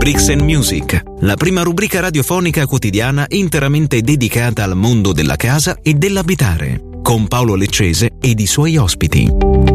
Bricks and Music, la prima rubrica radiofonica quotidiana interamente dedicata al mondo della casa e dell'abitare, con Paolo Leccese ed i suoi ospiti.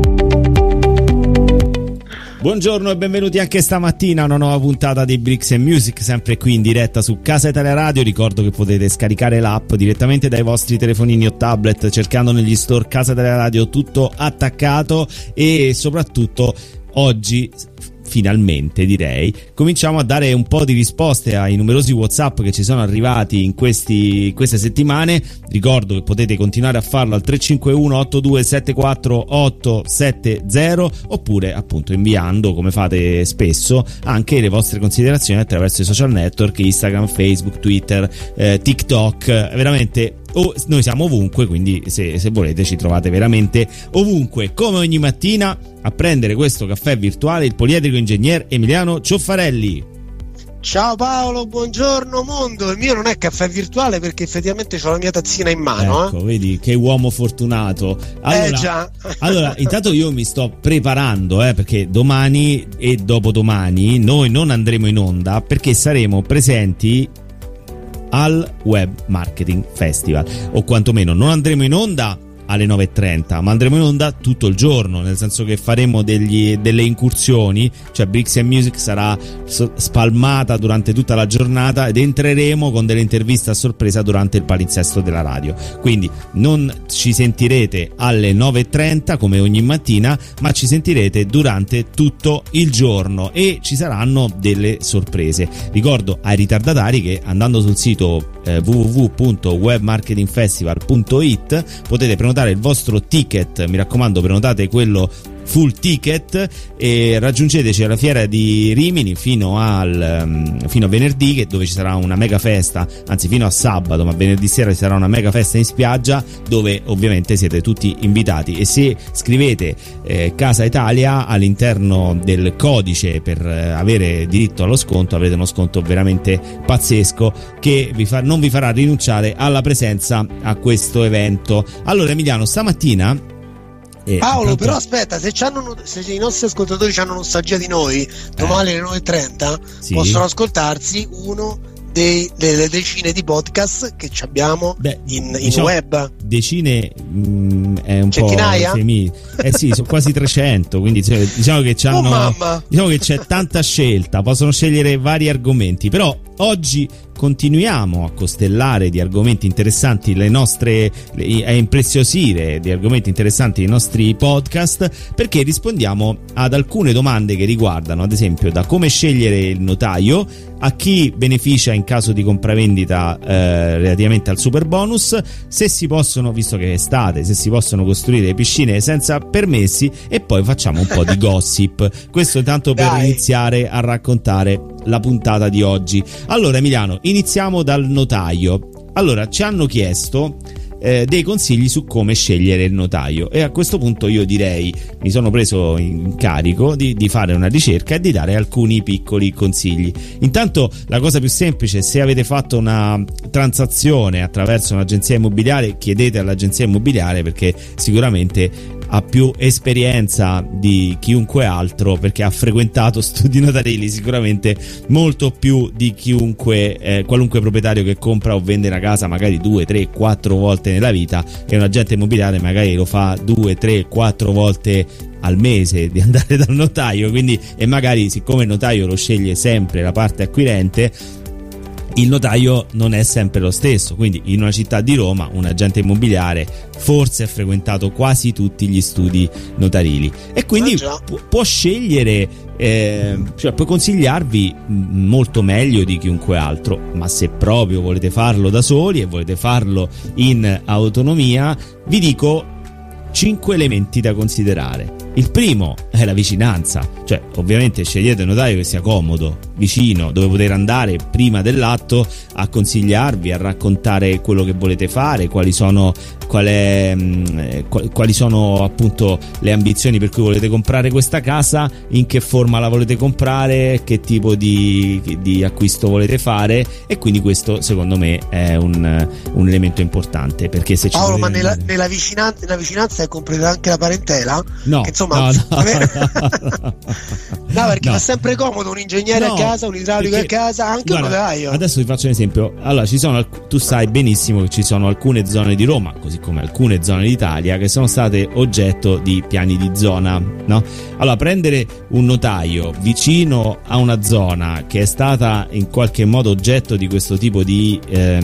Buongiorno e benvenuti anche stamattina a una nuova puntata di Bricks and Music, sempre qui in diretta su Casa Italia Radio. Ricordo che potete scaricare l'app direttamente dai vostri telefonini o tablet cercando negli store Casa Italia Radio, tutto attaccato. E soprattutto oggi finalmente, direi, cominciamo a dare un po' di risposte ai numerosi WhatsApp che ci sono arrivati in queste settimane. Ricordo che potete continuare a farlo al 351 8274 870 oppure appunto inviando, come fate spesso, anche le vostre considerazioni attraverso i social network, Instagram, Facebook, Twitter, TikTok. Veramente noi siamo ovunque, quindi se volete ci trovate veramente ovunque. Come ogni mattina a prendere questo caffè virtuale il poliedrico ingegner Emiliano Cioffarelli. Ciao Paolo, buongiorno mondo. Il mio non è caffè virtuale perché effettivamente ho la mia tazzina in mano. Ecco, vedi che uomo fortunato. Allora, già. Allora, intanto io mi sto preparando, perché domani e dopodomani noi non andremo in onda perché saremo presenti al Web Marketing Festival, o quantomeno non andremo in onda alle 9:30, ma andremo in onda tutto il giorno, nel senso che faremo delle incursioni, cioè Bricks and Music sarà spalmata durante tutta la giornata ed entreremo con delle interviste a sorpresa durante il palinsesto della radio. Quindi non ci sentirete alle 9:30 come ogni mattina, ma ci sentirete durante tutto il giorno e ci saranno delle sorprese. Ricordo ai ritardatari che andando sul sito www.webmarketingfestival.it potete prenotare il vostro ticket. Mi raccomando, prenotate quello full ticket e raggiungeteci alla fiera di Rimini fino a venerdì, dove ci sarà una mega festa, anzi fino a sabato, ma venerdì sera ci sarà una mega festa in spiaggia dove ovviamente siete tutti invitati. E se scrivete Casa Italia all'interno del codice per avere diritto allo sconto, avrete uno sconto veramente pazzesco che non vi farà rinunciare alla presenza a questo evento. Allora Emiliano, stamattina Paolo, però aspetta, se i nostri ascoltatori hanno nostalgia di noi, domani alle 9:30 sì, possono ascoltarsi uno delle decine di podcast che abbiamo in web. Decine è un centinaia? Po' sì, sono quasi 300, quindi diciamo che diciamo che c'è tanta scelta, possono scegliere vari argomenti, però oggi continuiamo a costellare di argomenti interessanti a impreziosire di argomenti interessanti i nostri podcast, perché rispondiamo ad alcune domande che riguardano, ad esempio, da come scegliere il notaio, a chi beneficia in caso di compravendita relativamente al super bonus, se si possono, visto che è estate, se si possono costruire piscine senza permessi, e poi facciamo un po' di gossip. Questo tanto per iniziare a raccontare la puntata di oggi. Allora Emiliano, iniziamo dal notaio. Allora, ci hanno chiesto dei consigli su come scegliere il notaio e a questo punto io direi, mi sono preso in carico di fare una ricerca e di dare alcuni piccoli consigli. Intanto la cosa più semplice: se avete fatto una transazione attraverso un'agenzia immobiliare, chiedete all'agenzia immobiliare, perché sicuramente ha più esperienza di chiunque altro, perché ha frequentato studi notarili sicuramente molto più di chiunque qualunque proprietario che compra o vende una casa magari 2, 3, 4 volte nella vita, e un agente immobiliare magari lo fa 2, 3, 4 volte al mese di andare dal notaio. Quindi, e magari siccome il notaio lo sceglie sempre la parte acquirente, il notaio non è sempre lo stesso. Quindi in una città di Roma un agente immobiliare forse ha frequentato quasi tutti gli studi notarili e quindi può scegliere, cioè può consigliarvi molto meglio di chiunque altro. Ma se proprio volete farlo da soli e volete farlo in autonomia, vi dico 5 elementi da considerare. Il primo è la vicinanza, cioè ovviamente scegliete un notaio che sia comodo, vicino, dove poter andare prima dell'atto a consigliarvi, a raccontare quello che volete fare, quali sono appunto le ambizioni per cui volete comprare questa casa, in che forma la volete comprare, che tipo di acquisto volete fare. E quindi questo secondo me è un elemento importante, perché se Paolo, ma nella vicinanza è compresa anche la parentela? No, che insomma no, perché fa sempre comodo un ingegnere a casa, un idraulico a casa, anche un notaio. Adesso vi faccio un esempio. Allora, tu sai benissimo che ci sono alcune zone di Roma, così come alcune zone d'Italia, che sono state oggetto di piani di zona, no? Allora, prendere un notaio vicino a una zona che è stata in qualche modo oggetto di questo tipo di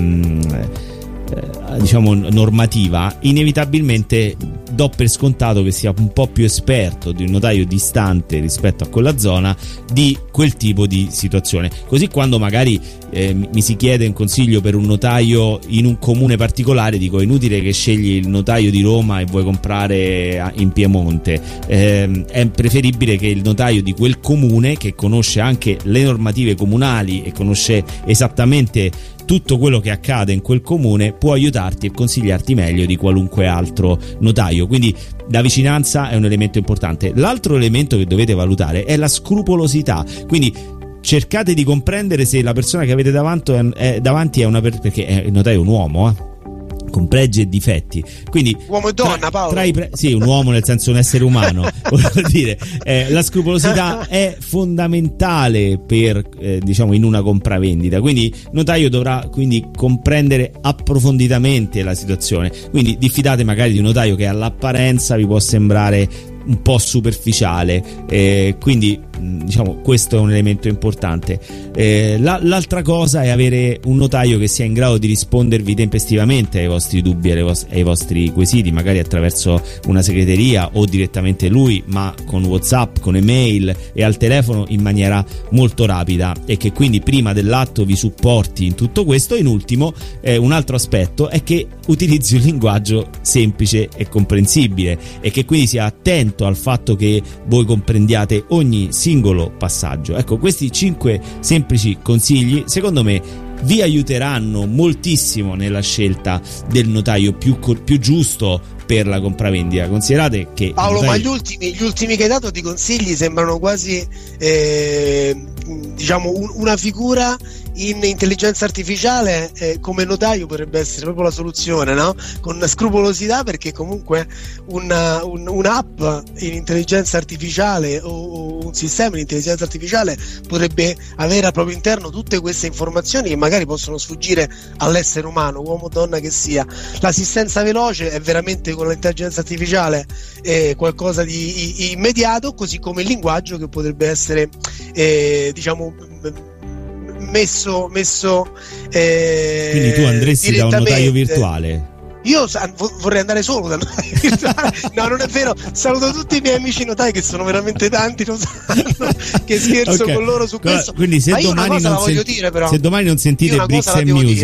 diciamo normativa, inevitabilmente do per scontato che sia un po' più esperto di un notaio distante rispetto a quella zona di quel tipo di situazione. Così quando magari mi si chiede un consiglio per un notaio in un comune particolare, dico: è inutile che scegli il notaio di Roma e vuoi comprare in Piemonte, è preferibile che il notaio di quel comune, che conosce anche le normative comunali e conosce esattamente tutto quello che accade in quel comune, può aiutarti e consigliarti meglio di qualunque altro notaio. Quindi la vicinanza è un elemento importante. L'altro elemento che dovete valutare è la scrupolosità. Quindi cercate di comprendere se la persona che avete davanti è una perché il notaio è un uomo, con pregi e difetti, quindi uomo e donna, Paolo. Sì, un uomo nel senso un essere umano, voglio dire, la scrupolosità è fondamentale per diciamo in una compravendita, quindi il notaio dovrà quindi comprendere approfonditamente la situazione, quindi diffidate magari di un notaio che all'apparenza vi può sembrare un po' superficiale, quindi diciamo questo è un elemento importante. L'altra cosa è avere un notaio che sia in grado di rispondervi tempestivamente ai vostri dubbi e ai vostri quesiti, magari attraverso una segreteria o direttamente lui, ma con WhatsApp, con email e al telefono in maniera molto rapida, e che quindi prima dell'atto vi supporti in tutto questo. In ultimo, un altro aspetto è che utilizzi un linguaggio semplice e comprensibile, e che quindi sia attento al fatto che voi comprendiate ogni singolo passaggio. Ecco, questi 5 semplici consigli secondo me vi aiuteranno moltissimo nella scelta del notaio più giusto per la compravendita. Considerate che Paolo, ma gli ultimi che hai dato di consigli sembrano quasi diciamo una figura in intelligenza artificiale, come notaio potrebbe essere proprio la soluzione, no? Con scrupolosità, perché comunque un'app in intelligenza artificiale o un sistema in intelligenza artificiale potrebbe avere al proprio interno tutte queste informazioni che magari possono sfuggire all'essere umano, uomo o donna che sia. L'assistenza veloce è veramente, con l'intelligenza artificiale, qualcosa di immediato, così come il linguaggio che potrebbe essere diciamo messo quindi tu andresti da un notaio virtuale? Io vorrei andare solo da notaio virtuale. No, non è vero, saluto tutti i miei amici notai, che sono veramente tanti, lo sanno, che scherzo con loro su questo. Quindi se domani non sentite Bricks and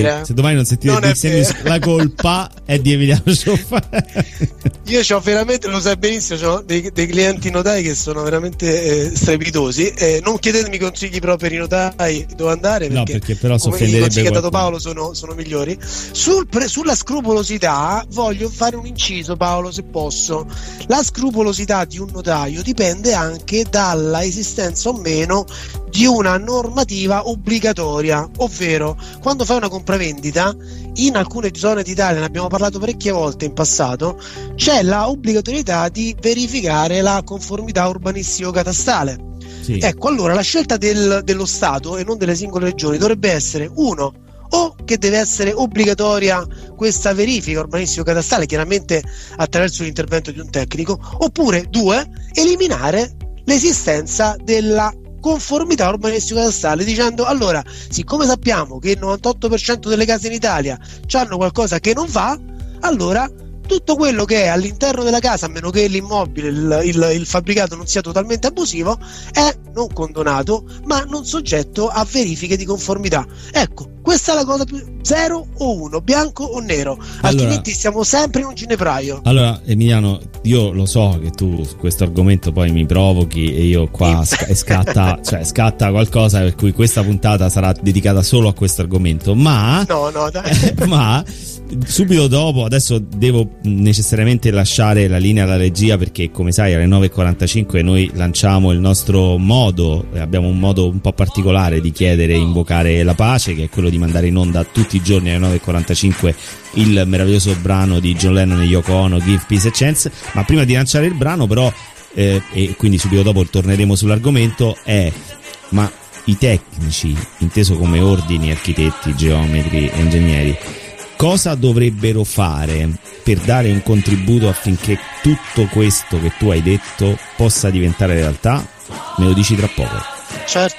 Music, la colpa è di Emiliano Cioffa. Io c'ho veramente, lo sai benissimo, c'ho dei clienti notai che sono veramente strepitosi. Non chiedetemi consigli però per i notai dove andare, perché però come i consigli che ha dato Paolo sono migliori. Sulla scrupolosità voglio fare un inciso, Paolo, se posso. La scrupolosità di un notaio dipende anche dalla esistenza o meno di una normativa obbligatoria, ovvero quando fai una compravendita in alcune zone d'Italia, ne abbiamo parlato parecchie volte in passato, c'è la obbligatorietà di verificare la conformità urbanistico-catastale. Sì. Ecco, allora la scelta dello Stato e non delle singole regioni dovrebbe essere: uno, o che deve essere obbligatoria questa verifica urbanistico-catastale, chiaramente attraverso l'intervento di un tecnico, oppure due, eliminare l'esistenza della conformità urbanistico-catastale, dicendo: allora, siccome sappiamo che il 98% delle case in Italia hanno qualcosa che non va, allora tutto quello che è all'interno della casa, a meno che l'immobile, il fabbricato non sia totalmente abusivo, è non condonato, ma non soggetto a verifiche di conformità. Ecco, questa è la cosa più 0 o 1, bianco o nero, altrimenti stiamo sempre in un ginepraio. Allora, Emiliano, io lo so che tu su questo argomento poi mi provochi e io qua scatta qualcosa, per cui questa puntata sarà dedicata solo a questo argomento, ma no dai. Ma subito dopo, adesso devo necessariamente lasciare la linea alla regia, perché come sai alle 9.45 noi lanciamo il nostro modo, abbiamo un modo un po' particolare di chiedere e invocare la pace, che è quello di mandare in onda tutti i giorni alle 9.45 il meraviglioso brano di John Lennon e Yoko Ono, Give Peace a Chance. Ma prima di lanciare il brano però e quindi subito dopo torneremo sull'argomento, è: ma i tecnici, inteso come ordini, architetti, geometri e ingegneri, cosa dovrebbero fare per dare un contributo affinché tutto questo che tu hai detto possa diventare realtà? Me lo dici tra poco. Certo.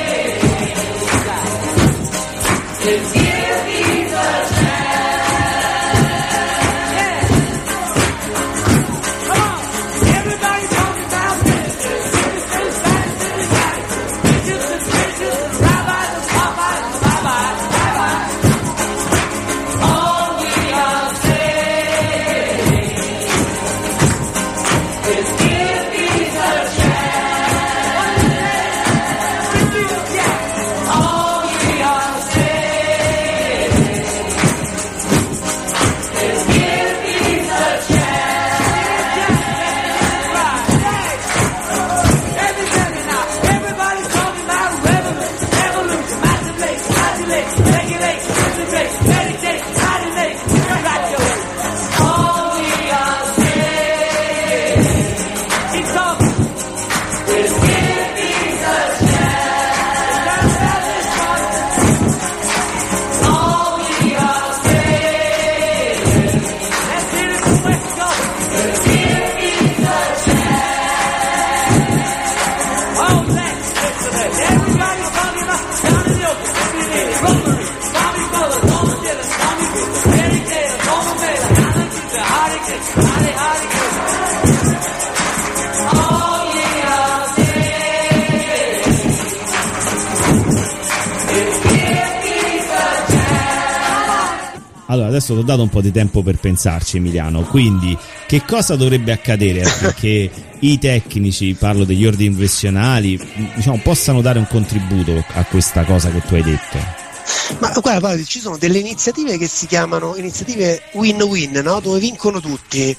Allora, adesso ti ho dato un po' di tempo per pensarci, Emiliano, quindi che cosa dovrebbe accadere affinché i tecnici, parlo degli ordini professionali, diciamo, possano dare un contributo a questa cosa che tu hai detto? Ma guarda, ci sono delle iniziative che si chiamano iniziative win-win, no? Dove vincono tutti.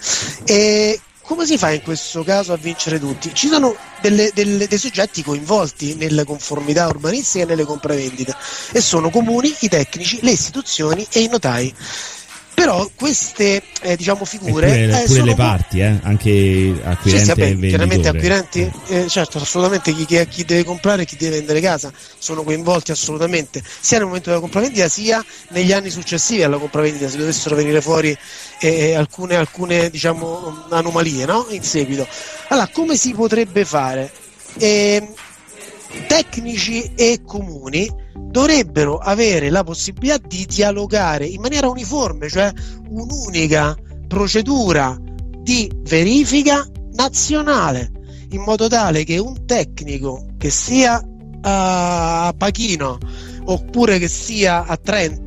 E come si fa in questo caso a vincere tutti? Ci sono dei soggetti coinvolti nelle conformità urbanistiche e nelle compravendite, e sono comuni, i tecnici, le istituzioni e i notai. Però queste diciamo figure pure le parti, anche acquirente e venditore. Chiaramente acquirenti, certo, assolutamente, chi deve comprare e chi deve vendere casa sono coinvolti assolutamente, sia nel momento della compravendita sia negli anni successivi alla compravendita, se dovessero venire fuori alcune diciamo anomalie, no? In seguito. Allora, come si potrebbe fare? Tecnici e comuni dovrebbero avere la possibilità di dialogare in maniera uniforme, cioè un'unica procedura di verifica nazionale, in modo tale che un tecnico che sia a Pachino oppure che sia a Trento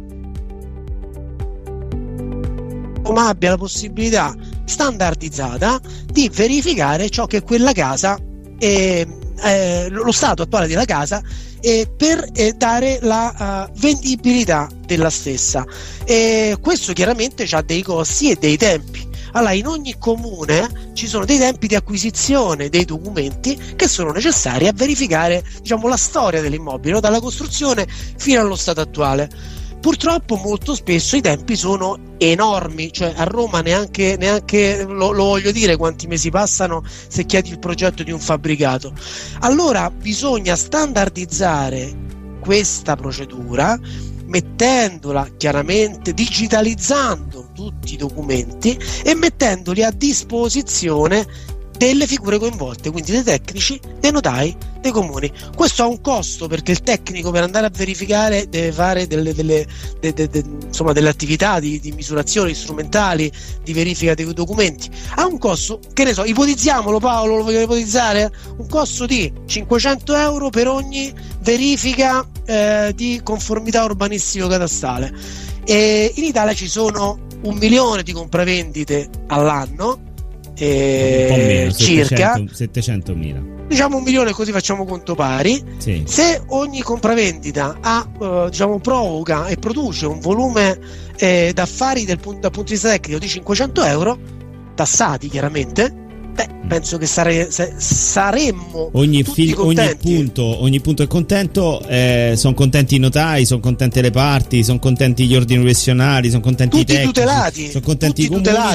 abbia la possibilità standardizzata di verificare ciò che quella casa lo stato attuale della casa per dare la vendibilità della stessa. Questo chiaramente ha dei costi e dei tempi. Allora, in ogni comune ci sono dei tempi di acquisizione dei documenti che sono necessari a verificare, diciamo, la storia dell'immobile, dalla costruzione fino allo stato attuale. Purtroppo molto spesso i tempi sono enormi, cioè a Roma neanche lo voglio dire quanti mesi passano se chiedi il progetto di un fabbricato. Allora bisogna standardizzare questa procedura, mettendola chiaramente, digitalizzando tutti i documenti e mettendoli a disposizione delle figure coinvolte, quindi dei tecnici, dei notai, dei comuni. Questo ha un costo, perché il tecnico, per andare a verificare, deve fare delle attività di misurazione strumentali, di verifica dei documenti. Ha un costo, che ne so, ipotizziamolo, Paolo, lo voglio ipotizzare, un costo di 500 euro per ogni verifica di conformità urbanistico-catastale. E in Italia ci sono 1 milione di compravendite all'anno, un po' meno, circa 700.000, diciamo 1 milione, così facciamo conto pari. Sì. Se ogni compravendita provoca e produce un volume d'affari dal punto di vista tecnico di 500 euro tassati chiaramente, penso che saremmo ogni punto è contento, sono contenti i notai, sono contente le parti, sono contenti gli ordini professionali, sono contenti tutti i tecnici, tutelati, sono contenti tutti i comuni, tutelati.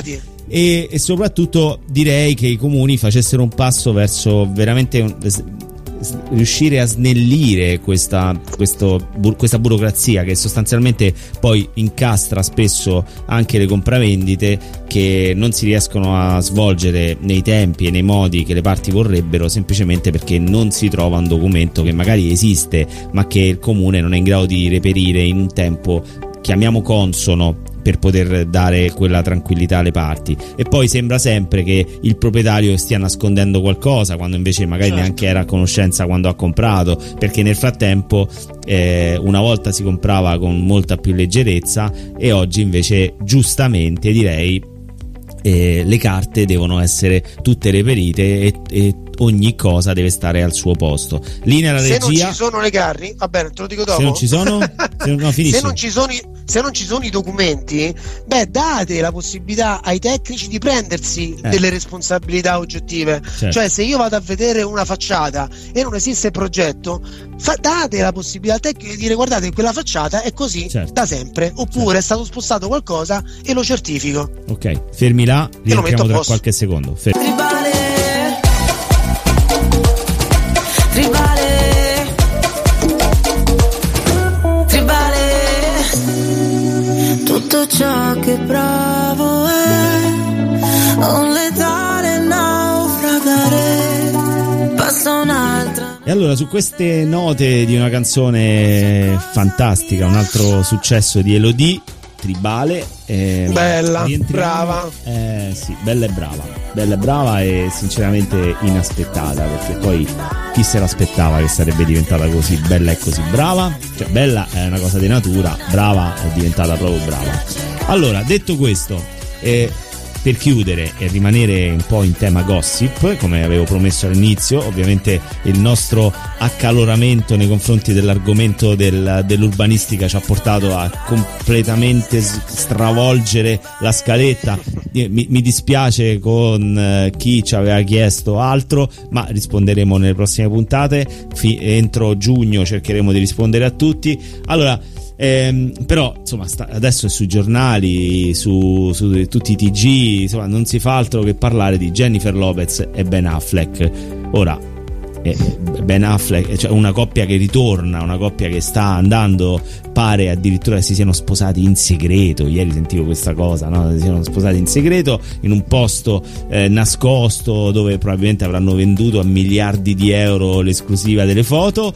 e soprattutto direi che i comuni facessero un passo verso veramente riuscire a snellire questa burocrazia che sostanzialmente poi incastra spesso anche le compravendite, che non si riescono a svolgere nei tempi e nei modi che le parti vorrebbero, semplicemente perché non si trova un documento che magari esiste ma che il comune non è in grado di reperire in un tempo, chiamiamo consono, per poter dare quella tranquillità alle parti. E poi sembra sempre che il proprietario stia nascondendo qualcosa, quando invece magari neanche era a conoscenza quando ha comprato, perché nel frattempo una volta si comprava con molta più leggerezza e oggi invece, giustamente direi, le carte devono essere tutte reperite e ogni cosa deve stare al suo posto. Linea alla regia. Se non ci sono le carri, va bene, te lo dico dopo. Se non ci sono, se non ci sono i documenti, date la possibilità ai tecnici di prendersi delle responsabilità oggettive. Certo. Cioè, se io vado a vedere una facciata e non esiste il progetto, date la possibilità al tecnico di dire: guardate, quella facciata è così da sempre, oppure è stato spostato qualcosa e lo certifico. Ok, fermi là, rientriamo tra qualche secondo. Tribale, tutto ciò che provo è un letale naufragare, passa un'altra. E allora, su queste note di una canzone fantastica, un altro successo di Elodie, Tribale, bella, brava, sì, bella e brava e sinceramente inaspettata, perché poi chi se l'aspettava che sarebbe diventata così bella e così brava? Cioè, bella è una cosa di natura, brava è diventata proprio brava. Allora, detto questo, per chiudere e rimanere un po' in tema gossip, come avevo promesso all'inizio, ovviamente il nostro accaloramento nei confronti dell'argomento dell'urbanistica ci ha portato a completamente stravolgere la scaletta. Mi dispiace con chi ci aveva chiesto altro, ma risponderemo nelle prossime puntate. Entro giugno cercheremo di rispondere a tutti. Allora, però insomma adesso è sui giornali, su tutti i TG, insomma non si fa altro che parlare di Jennifer Lopez e Ben Affleck. Ora Ben Affleck, cioè una coppia che ritorna, una coppia che sta andando, pare addirittura che si siano sposati in segreto. Ieri sentivo questa cosa, no? Si siano sposati in segreto in un posto nascosto, dove probabilmente avranno venduto a miliardi di euro l'esclusiva delle foto.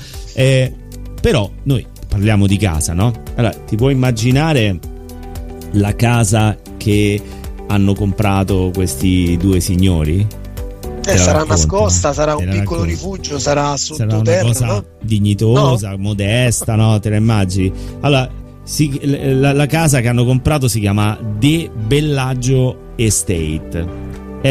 Però noi parliamo di casa, no? Allora, ti puoi immaginare la casa che hanno comprato questi due signori? Sarà nascosta, sarà un piccolo rifugio, sarà sottoterra, sarà una cosa no? dignitosa, modesta, no? Te la immagini? Allora, la casa che hanno comprato si chiama The Bellagio Estate.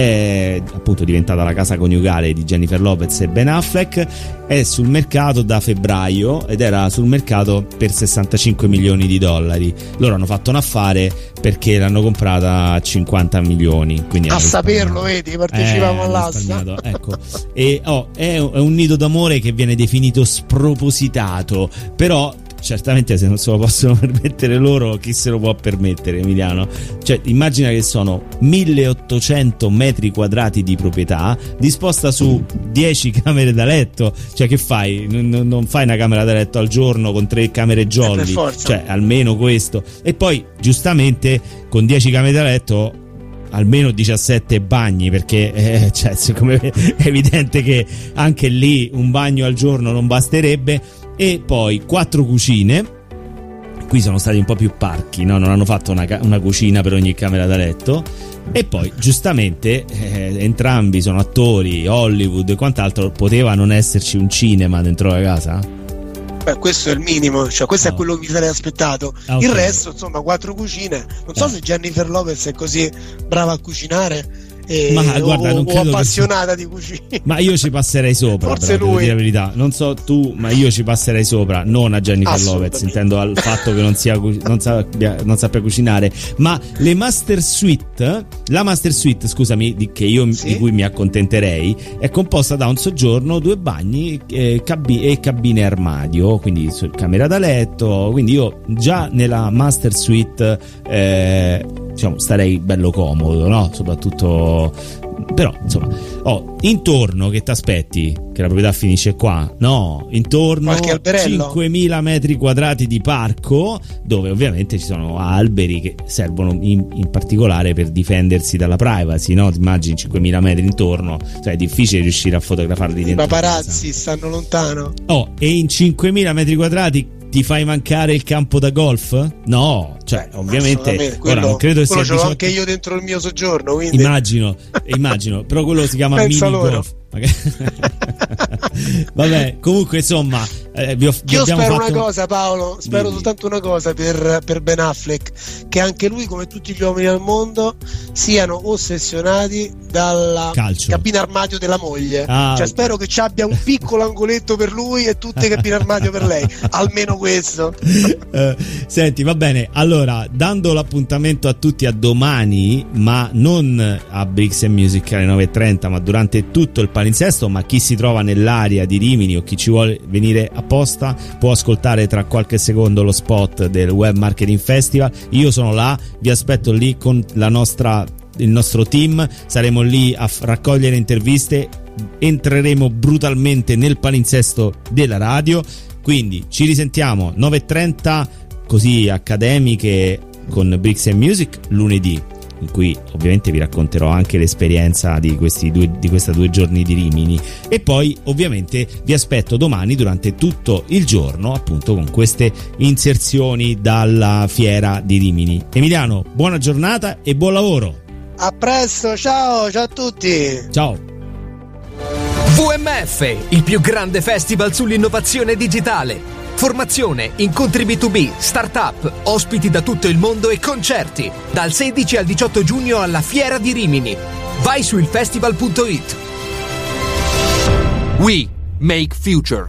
È appunto diventata la casa coniugale di Jennifer Lopez e Ben Affleck. È sul mercato da febbraio ed era sul mercato per 65 milioni di dollari. Loro hanno fatto un affare perché l'hanno comprata a 50 milioni. Quindi a saperlo, vedi, partecipavamo all'asta. Ecco. E è un nido d'amore che viene definito spropositato, però certamente se non se lo possono permettere loro, chi se lo può permettere, Emiliano? Cioè, immagina che sono 1800 metri quadrati di proprietà disposta su 10 camere da letto. Cioè, che fai? Non fai una camera da letto al giorno con 3 camere jolly, cioè almeno questo. E poi giustamente con 10 camere da letto almeno 17 bagni, perché cioè, siccome è evidente che anche lì un bagno al giorno non basterebbe. E poi 4 cucine. Qui sono stati un po' più parchi, no? Non hanno fatto una cucina per ogni camera da letto. E poi giustamente entrambi sono attori, Hollywood e quant'altro. Poteva non esserci un cinema dentro la casa? Questo è il minimo, cioè questo è quello che mi sarei aspettato. Okay. Il resto, insomma, 4 cucine. Non so se Jennifer Lopez è così brava a cucinare. Ma guarda, non credo appassionata di cucina. Ma io ci passerei sopra, forse però, devo dire la verità. Non so tu, ma io ci passerei sopra. Non a Jennifer Lopez, intendo al fatto che non sappia cucinare. Ma le Master Suite, la Master Suite, scusami, di cui mi accontenterei, è composta da un soggiorno, 2 bagni e cabine armadio, quindi camera da letto. Quindi io già nella Master Suite diciamo starei bello comodo, no? Soprattutto, però insomma, intorno che ti aspetti? Che la proprietà finisce qua? No, intorno 5.000 metri quadrati di parco, dove ovviamente ci sono alberi che servono in particolare per difendersi dalla privacy, no? Ti immagini 5.000 metri intorno, cioè è difficile riuscire a fotografarli dentro. I paparazzi stanno lontano. E in 5.000 metri quadrati ti fai mancare il campo da golf? No, cioè ovviamente quello, non credo sia ce l'ho anche io dentro il mio soggiorno, quindi immagino, però quello si chiama mini golf. Vabbè, comunque insomma io spero una cosa, Paolo, spero soltanto una cosa per Ben Affleck, che anche lui, come tutti gli uomini al mondo, siano ossessionati dalla cabina armadio della moglie. Cioè spero che ci abbia un piccolo angoletto per lui e tutte cabine armadio per lei, almeno questo. Senti, va bene, allora dando l'appuntamento a tutti a domani, ma non a Bricks & Music alle 9.30, ma durante tutto il palinsesto. Ma chi si trova nell'area di Rimini o chi ci vuole venire apposta può ascoltare tra qualche secondo lo spot del Web Marketing Festival. Io sono là, vi aspetto lì con il nostro team, saremo lì a raccogliere interviste, entreremo brutalmente nel palinsesto della radio, quindi ci risentiamo 9.30 così accademiche con Bricks & Music lunedì, in cui ovviamente vi racconterò anche l'esperienza di questi 2 giorni di Rimini, e poi ovviamente vi aspetto domani durante tutto il giorno, appunto con queste inserzioni dalla fiera di Rimini. Emiliano, buona giornata e buon lavoro. A presto, ciao a tutti. Ciao. VMF, il più grande festival sull'innovazione digitale. Formazione, incontri B2B, start-up, ospiti da tutto il mondo e concerti. Dal 16 al 18 giugno alla Fiera di Rimini. Vai su ilfestival.it. We make future.